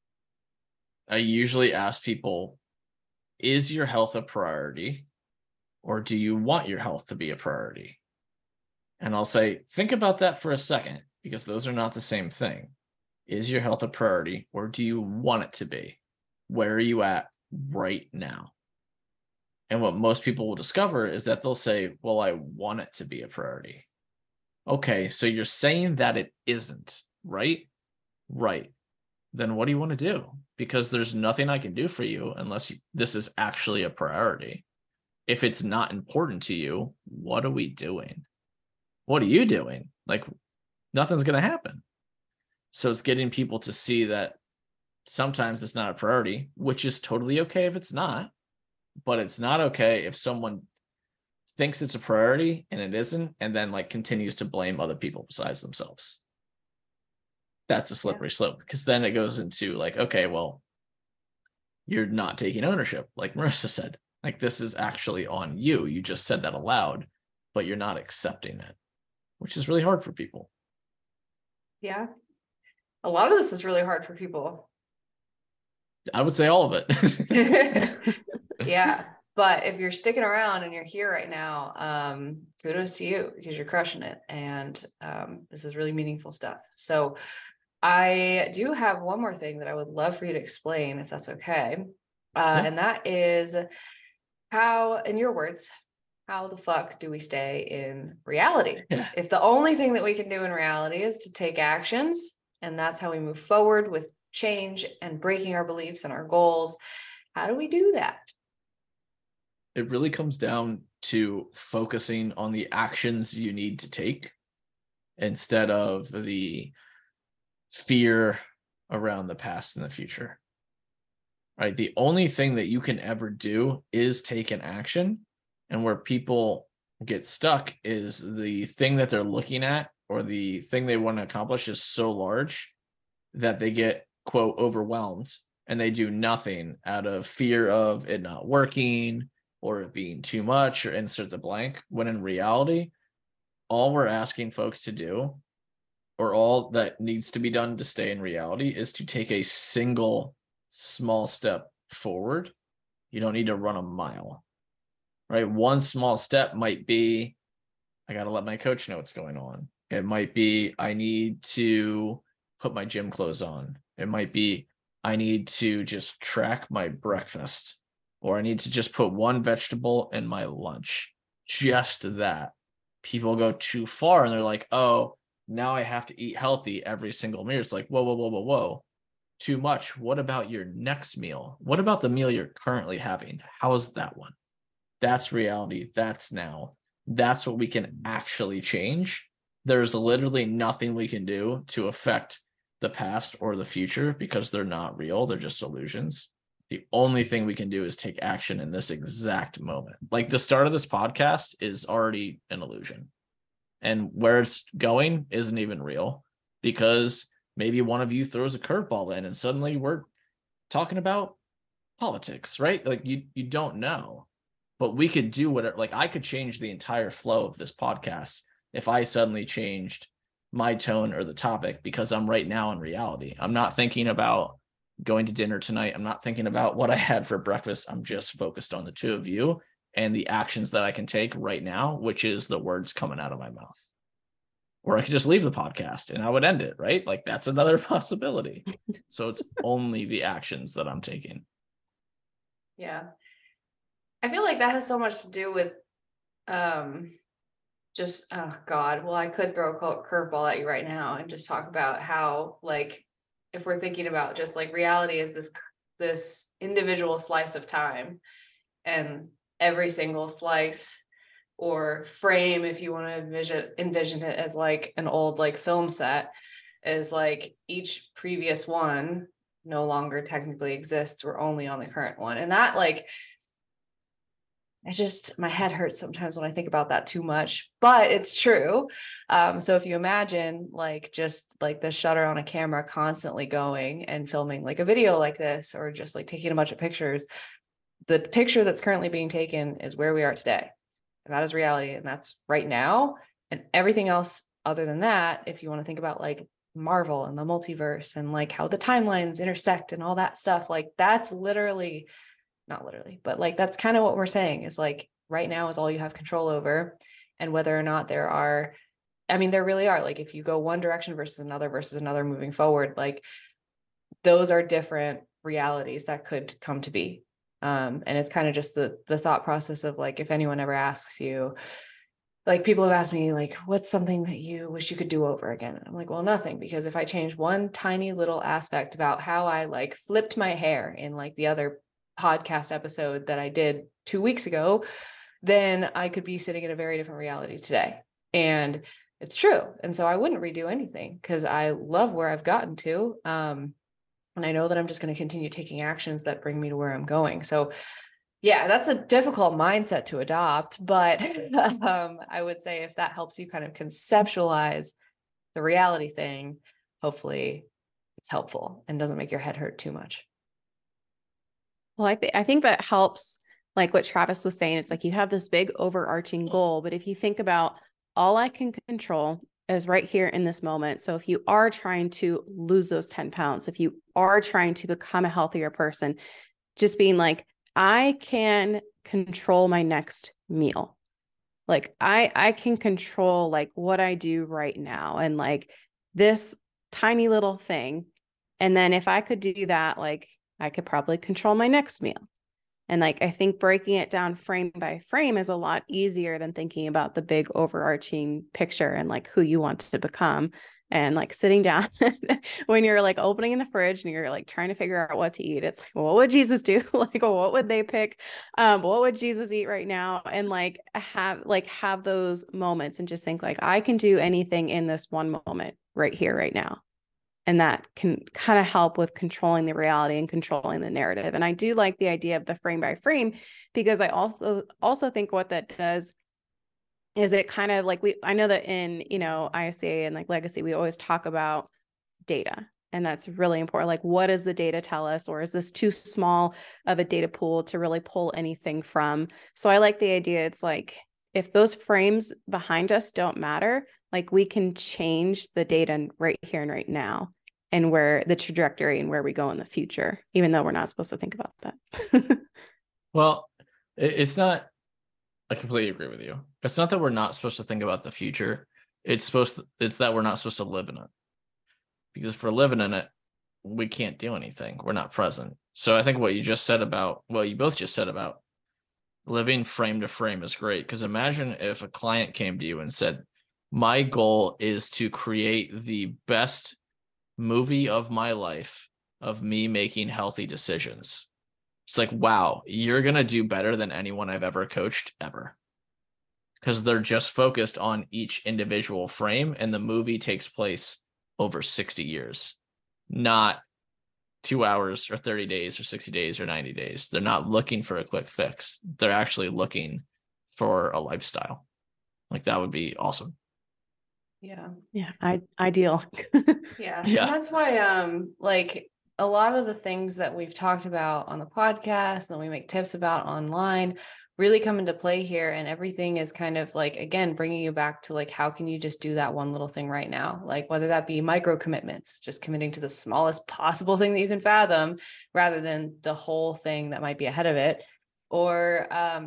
I usually ask people, is your health a priority, or do you want your health to be a priority? And I'll say, think about that for a second, because those are not the same thing. Is your health a priority, or do you want it to be? Where are you at right now? And what most people will discover is that they'll say, well, I want it to be a priority. Okay, so you're saying that it isn't, right? Right. Then what do you want to do? Because there's nothing I can do for you unless this is actually a priority. If it's not important to you, what are we doing? What are you doing? Like, nothing's going to happen. So it's getting people to see that sometimes it's not a priority, which is totally okay if it's not, but it's not okay if someone thinks it's a priority and it isn't, and then like continues to blame other people besides themselves. That's a slippery slope, because then it goes into like, okay, well, you're not taking ownership. Like Marissa said, like, this is actually on you. You just said that aloud, but you're not accepting it. which is really hard for people. Yeah. A lot of this is really hard for people. I would say all of it. Yeah. But if you're sticking around and you're here right now, kudos to you because you're crushing it. And this is really meaningful stuff. So I do have one more thing that I would love for you to explain, if that's okay. And that is how, in your words, how the fuck do we stay in reality? Yeah. If the only thing that we can do in reality is to take actions, and that's how we move forward with change and breaking our beliefs and our goals, how do we do that? It really comes down to focusing on the actions you need to take instead of the fear around the past and the future. Right? The only thing that you can ever do is take an action. And where people get stuck is the thing that they're looking at or the thing they want to accomplish is so large that they get, quote, overwhelmed, and they do nothing out of fear of it not working or it being too much, or insert the blank, when in reality, all we're asking folks to do, or all that needs to be done to stay in reality, is to take a single small step forward. You don't need to run a mile, right? One small step might be, I got to let my coach know what's going on. It might be, I need to put my gym clothes on. It might be, I need to just track my breakfast, or I need to just put one vegetable in my lunch. Just that. People go too far and they're like, oh, now I have to eat healthy every single meal. It's like, whoa, whoa, whoa, whoa, whoa. Too much. What about your next meal? What about the meal you're currently having? How's that one? That's reality. That's now. That's what we can actually change. There's literally nothing we can do to affect the past or the future because they're not real. They're just illusions. The only thing we can do is take action in this exact moment. Like the start of this podcast is already an illusion. And where it's going isn't even real because maybe one of you throws a curveball in and suddenly we're talking about politics, right? Like you don't know, but we could do whatever. Like I could change the entire flow of this podcast if I suddenly changed my tone or the topic because I'm right now in reality. I'm not thinking about going to dinner tonight. I'm not thinking about what I had for breakfast. I'm just focused on the two of you and the actions that I can take right now, which is the words coming out of my mouth. Or I could just leave the podcast and I would end it, right? Like that's another possibility. So it's only the actions that I'm taking. Yeah. I feel like that has so much to do with just, oh God, well, I could throw a curveball at you right now and just talk about how, like, if we're thinking about just like reality is this individual slice of time, and every single slice or frame, if you want to envision it as like an old like film set, is like each previous one no longer technically exists. We're only on the current one. And that, like, my head hurts sometimes when I think about that too much, but it's true. So if you imagine like just like the shutter on a camera constantly going and filming like a video like this, or just like taking a bunch of pictures, the picture that's currently being taken is where we are today. And that is reality. And that's right now. And everything else other than that, if you want to think about like Marvel and the multiverse and like how the timelines intersect and all that stuff, like that's literally, not literally, but like that's kind of what we're saying is like right now is all you have control over. And whether or not there really are, like if you go one direction versus another moving forward, like those are different realities that could come to be. And it's kind of just the thought process of like, if anyone ever asks you, like people have asked me like, what's something that you wish you could do over again? I'm like, well, nothing, because if I change one tiny little aspect about how I like flipped my hair in like the other podcast episode that I did 2 weeks ago, then I could be sitting in a very different reality today. And it's true. And so I wouldn't redo anything because I love where I've gotten to. And I know that I'm just going to continue taking actions that bring me to where I'm going. So yeah, that's a difficult mindset to adopt, but I would say if that helps you kind of conceptualize the reality thing, hopefully it's helpful and doesn't make your head hurt too much. Well, I think that helps, like what Travis was saying. It's like you have this big overarching goal, but if you think about all I can control is right here in this moment. So if you are trying to lose those 10 pounds, if you are trying to become a healthier person, just being like, I can control my next meal. Like I can control like what I do right now and like this tiny little thing. And then if I could do that, like I could probably control my next meal. And like I think breaking it down frame by frame is a lot easier than thinking about the big overarching picture and like who you want to become. And like sitting down when you're like opening the fridge and you're like trying to figure out what to eat. It's like, well, what would Jesus do? Like, what would they pick? What would Jesus eat right now? And like have those moments and just think like, I can do anything in this one moment right here, right now. And that can kind of help with controlling the reality and controlling the narrative. And I do like the idea of the frame by frame, because I also think what that does is it kind of like I know that in, ISCA and like legacy, we always talk about data. And that's really important. Like, what does the data tell us? Or is this too small of a data pool to really pull anything from? So I like the idea. It's like, if those frames behind us don't matter, like we can change the data right here and right now, and where the trajectory and where we go in the future, even though we're not supposed to think about that. Well, it's not, I completely agree with you. It's not that we're not supposed to think about the future. It's that we're not supposed to live in it. Because if we're living in it, we can't do anything. We're not present. So I think what you both just said about living frame to frame is great. Because imagine if a client came to you and said, my goal is to create the best movie of my life of me making healthy decisions. It's like, wow, you're going to do better than anyone I've ever coached ever. Because they're just focused on each individual frame, and the movie takes place over 60 years, not 2 hours or 30 days or 60 days or 90 days. They're not looking for a quick fix. They're actually looking for a lifestyle. Like, that would be awesome. Yeah. Yeah. Ideal. Yeah. Yeah. And that's why, like a lot of the things that we've talked about on the podcast and we make tips about online really come into play here. And everything is kind of like, again, bringing you back to like, how can you just do that one little thing right now? Like whether that be micro commitments, just committing to the smallest possible thing that you can fathom rather than the whole thing that might be ahead of it. Or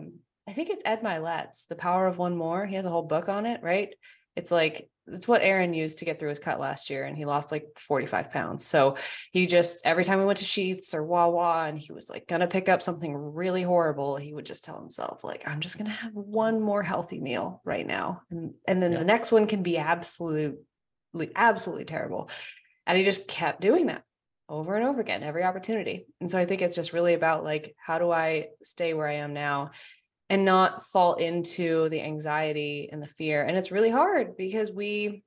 I think it's Ed Milet's The Power of One More. He has a whole book on it, right? It's like, it's what Aaron used to get through his cut last year, and he lost like 45 pounds. So he just, every time we went to Sheetz or Wawa and he was like gonna pick up something really horrible, he would just tell himself like, I'm just gonna have one more healthy meal right now, and then the next one can be absolutely terrible. And he just kept doing that over and over again, every opportunity. And so I think it's just really about like, how do I stay where I am now and not fall into the anxiety and the fear? And it's really hard because we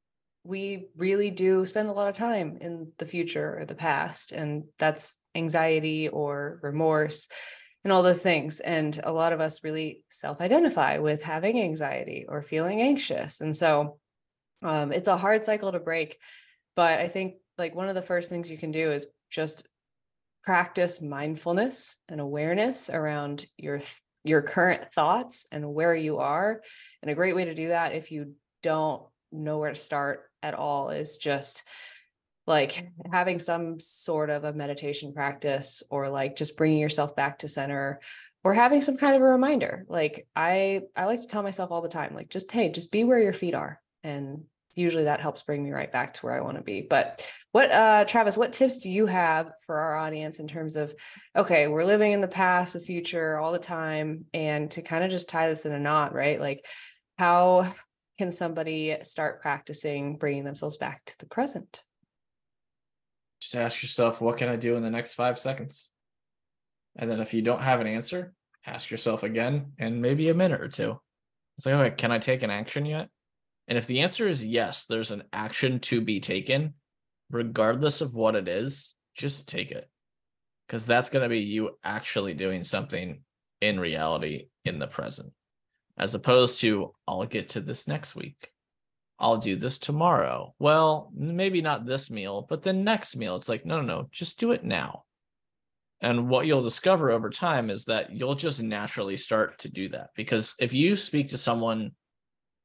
really do spend a lot of time in the future or the past, and that's anxiety or remorse and all those things. And a lot of us really self-identify with having anxiety or feeling anxious. And so it's a hard cycle to break. But I think like one of the first things you can do is just practice mindfulness and awareness around your current thoughts and where you are. And a great way to do that, if you don't know where to start at all, is just like having some sort of a meditation practice, or like just bringing yourself back to center, or having some kind of a reminder. Like I like to tell myself all the time, like, just, hey, just be where your feet are. And usually that helps bring me right back to where I want to be. But Travis, what tips do you have for our audience in terms of, okay, we're living in the past, the future all the time, and to kind of just tie this in a knot, right? Like, how can somebody start practicing bringing themselves back to the present? Just ask yourself, what can I do in the next 5 seconds? And then if you don't have an answer, ask yourself again in maybe a minute or two. It's like, okay, can I take an action yet? And if the answer is yes, there's an action to be taken, regardless of what it is, just take it. Because that's going to be you actually doing something in reality in the present, as opposed to, I'll get to this next week. I'll do this tomorrow. Well, maybe not this meal, but the next meal. It's like, no, just do it now. And what you'll discover over time is that you'll just naturally start to do that. Because if you speak to someone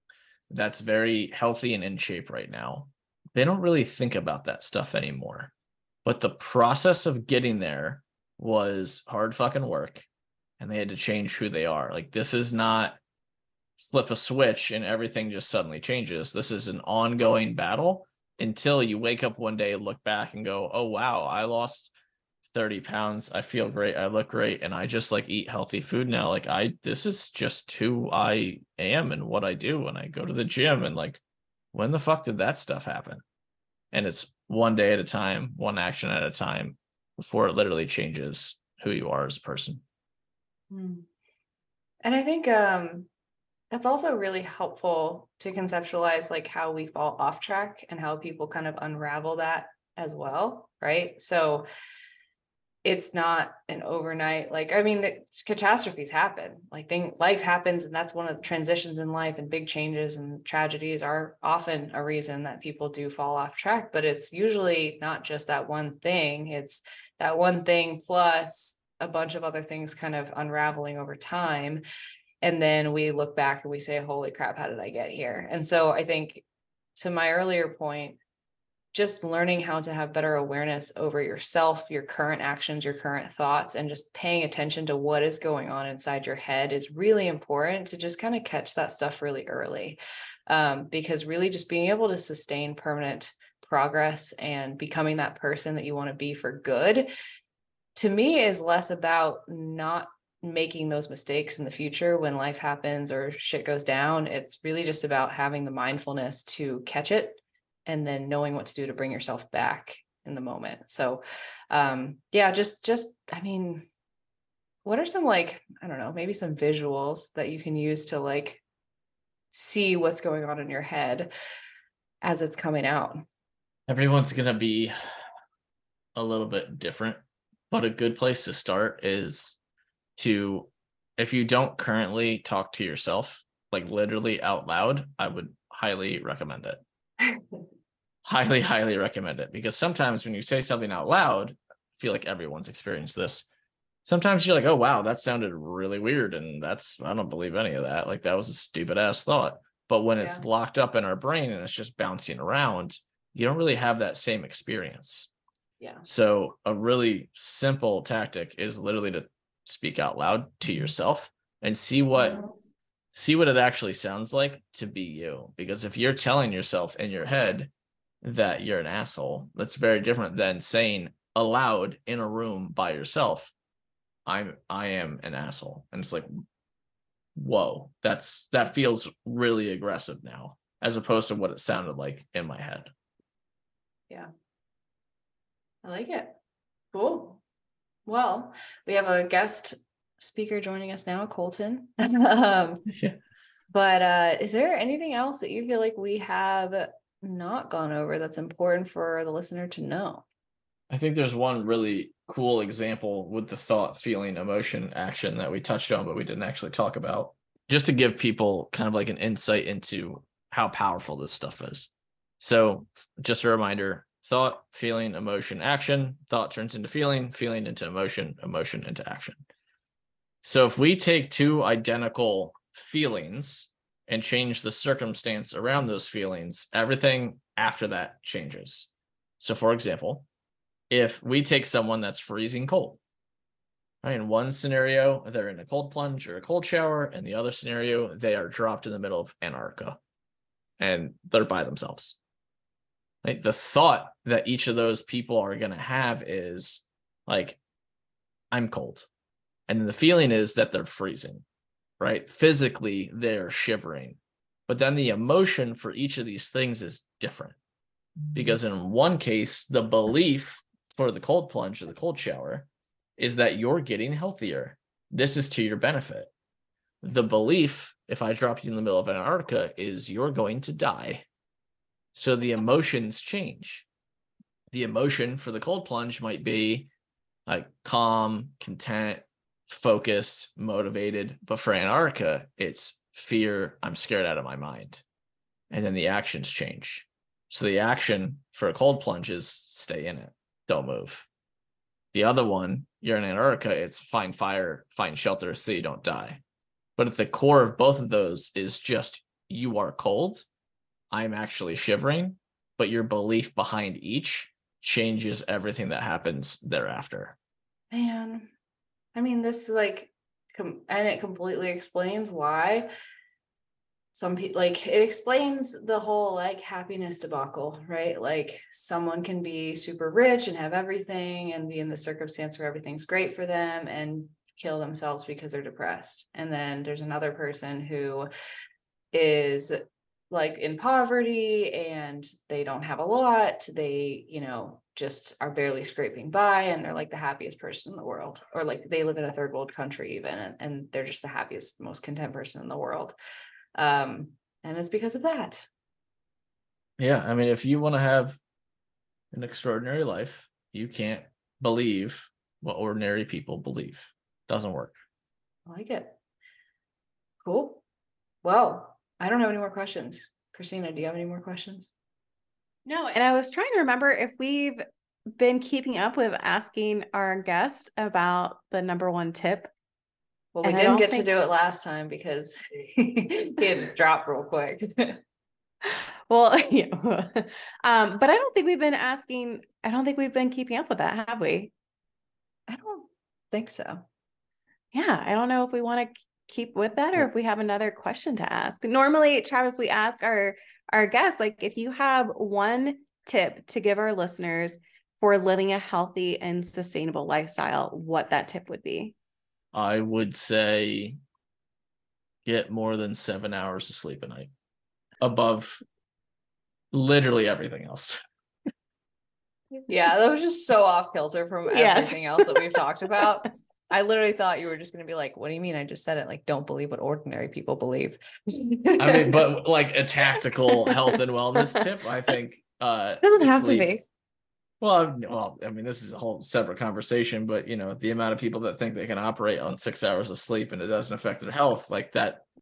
that's very healthy and in shape right now, they don't really think about that stuff anymore. But the process of getting there was hard fucking work, and they had to change who they are. Like, this is not flip a switch and everything just suddenly changes. This is an ongoing battle until you wake up one day, look back and go, oh, wow, I lost 30 pounds. I feel great. I look great. And I just like eat healthy food now. Like, this is just who I am and what I do. And I go to the gym, and like, when the fuck did that stuff happen? And it's one day at a time, one action at a time, before it literally changes who you are as a person. And I think that's also really helpful to conceptualize like how we fall off track and how people kind of unravel that as well, right? So it's not an overnight, like, I mean, the catastrophes happen, like life happens, and that's one of the transitions in life, and big changes and tragedies are often a reason that people do fall off track. But it's usually not just that one thing, it's that one thing plus a bunch of other things kind of unraveling over time. And then we look back and we say, holy crap, how did I get here? And so I think, to my earlier point, just learning how to have better awareness over yourself, your current actions, your current thoughts, and just paying attention to what is going on inside your head is really important to just kind of catch that stuff really early. Because really just being able to sustain permanent progress and becoming that person that you want to be for good, to me, is less about not making those mistakes in the future when life happens or shit goes down. It's really just about having the mindfulness to catch it and then knowing what to do to bring yourself back in the moment. So just I mean, what are some, like, I don't know, maybe some visuals that you can use to like see what's going on in your head as it's coming out? Everyone's going to be a little bit different, but a good place to start is to, if you don't currently talk to yourself, like literally out loud, I would highly recommend it. Highly, highly recommend it. Because sometimes when you say something out loud, I feel like everyone's experienced this. Sometimes you're like, oh, wow, that sounded really weird. And I don't believe any of that. Like, that was a stupid ass thought. But when it's locked up in our brain and it's just bouncing around, you don't really have that same experience. Yeah. So a really simple tactic is literally to speak out loud to yourself and see what it actually sounds like to be you. Because if you're telling yourself in your head that you're an asshole, that's very different than saying aloud in a room by yourself, I am an asshole. And it's like, whoa, that feels really aggressive now, as opposed to what it sounded like in my head. Yeah. I like it. Cool. Well, we have a guest speaker joining us now, Colton. But is there anything else that you feel like we have not gone over that's important for the listener to know? I think there's one really cool example with the thought, feeling, emotion, action that we touched on, but we didn't actually talk about, just to give people kind of like an insight into how powerful this stuff is. So just a reminder: thought, feeling, emotion, action. Thought turns into feeling, feeling into emotion, emotion into action. So if we take two identical feelings and change the circumstance around those feelings, everything after that changes. So for example, if we take someone that's freezing cold, right? In one scenario, they're in a cold plunge or a cold shower. In the other scenario, they are dropped in the middle of Antarctica and they're by themselves. Like, the thought that each of those people are going to have is like, I'm cold. And then the feeling is that they're freezing, right? Physically, they're shivering. But then the emotion for each of these things is different. Because in one case, the belief for the cold plunge or the cold shower is that you're getting healthier. This is to your benefit. The belief, if I drop you in the middle of Antarctica, is you're going to die. So the emotions change. The emotion for the cold plunge might be like calm, content, focused, motivated. But for Antarctica, it's fear. I'm scared out of my mind. And then the actions change. So the action for a cold plunge is stay in it. Don't move. The other one, you're in Antarctica, it's find fire, find shelter so you don't die. But at the core of both of those is just you are cold, I'm actually shivering, but your belief behind each changes everything that happens thereafter. Man, I mean, this is like, and it completely explains why some people, like, it explains the whole like happiness debacle, right? Like, someone can be super rich and have everything and be in the circumstance where everything's great for them and kill themselves because they're depressed. And then there's another person who is like in poverty and they don't have a lot. They, just are barely scraping by and they're like the happiest person in the world, or like they live in a third world country even, and they're just the happiest, most content person in the world. And it's because of that. Yeah. I mean, if you want to have an extraordinary life, you can't believe what ordinary people believe. Doesn't work. I like it. Cool. Well, I don't have any more questions. Christina, do you have any more questions? No, and I was trying to remember if we've been keeping up with asking our guests about the number one tip. Well, we didn't get to do it last time because he had dropped real quick. Well, yeah. But I don't think we've been keeping up with that, have we? I don't think so. Yeah, I don't know if we want to keep with that or if we have another question to ask. Normally, Travis, we ask our guests, like, if you have one tip to give our listeners for living a healthy and sustainable lifestyle, what that tip would be. I would say get more than 7 hours of sleep a night, above literally everything else. Yeah, that was just so off kilter from everything else that we've talked about. I literally thought you were just going to be like, what do you mean? I just said it. Like, don't believe what ordinary people believe. I mean, but like a tactical health and wellness tip, I think. It doesn't have to be. Well, I mean, this is a whole separate conversation, but the amount of people that think they can operate on 6 hours of sleep and it doesn't affect their health, like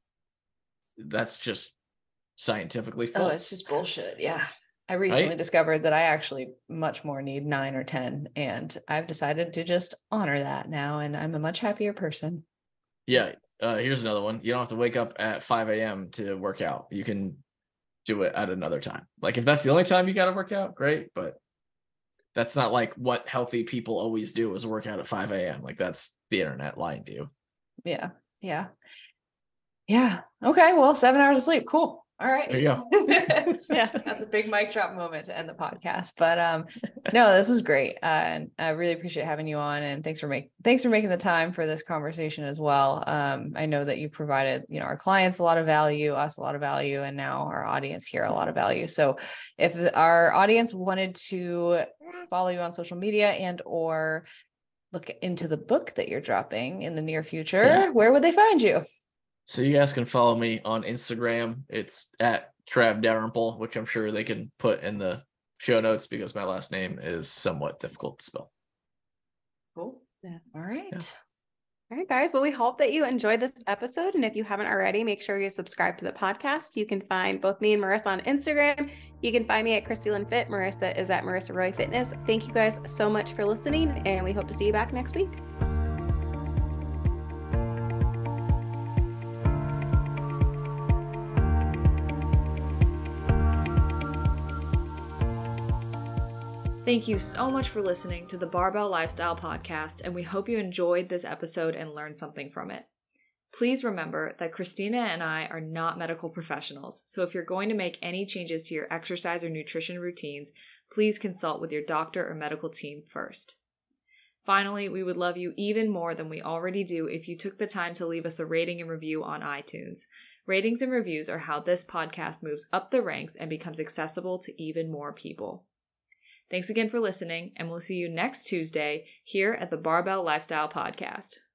that's just scientifically false. Oh, it's just bullshit. Yeah. I recently discovered that I actually much more need 9 or 10, and I've decided to just honor that now, and I'm a much happier person. Yeah. Here's another one. You don't have to wake up at 5 a.m. to work out. You can do it at another time. Like, if that's the only time you got to work out, great. But that's not like what healthy people always do, is work out at 5 a.m. Like, that's the internet lying to you. Yeah. Yeah. Yeah. Okay. Well, 7 hours of sleep. Cool. All right. There you go. Yeah. That's a big mic drop moment to end the podcast. But no, this is great. And I really appreciate having you on, and thanks for making the time for this conversation as well. I know that you provided, our clients a lot of value, us a lot of value, and now our audience here a lot of value. So if our audience wanted to follow you on social media and or look into the book that you're dropping in the near future, where would they find you? So you guys can follow me on Instagram. It's at Trav Dalrymple, which I'm sure they can put in the show notes because my last name is somewhat difficult to spell. Cool. Yeah. All right. Yeah. All right, guys. Well, we hope that you enjoyed this episode. And if you haven't already, make sure you subscribe to the podcast. You can find both me and Marissa on Instagram. You can find me at Christy Lynn Fit. Marissa is at Marissa Roy Fitness. Thank you guys so much for listening, and we hope to see you back next week. Thank you so much for listening to the Barbell Lifestyle Podcast, and we hope you enjoyed this episode and learned something from it. Please remember that Christina and I are not medical professionals, so if you're going to make any changes to your exercise or nutrition routines, please consult with your doctor or medical team first. Finally, we would love you even more than we already do if you took the time to leave us a rating and review on iTunes. Ratings and reviews are how this podcast moves up the ranks and becomes accessible to even more people. Thanks again for listening, and we'll see you next Tuesday here at the Barbell Lifestyle Podcast.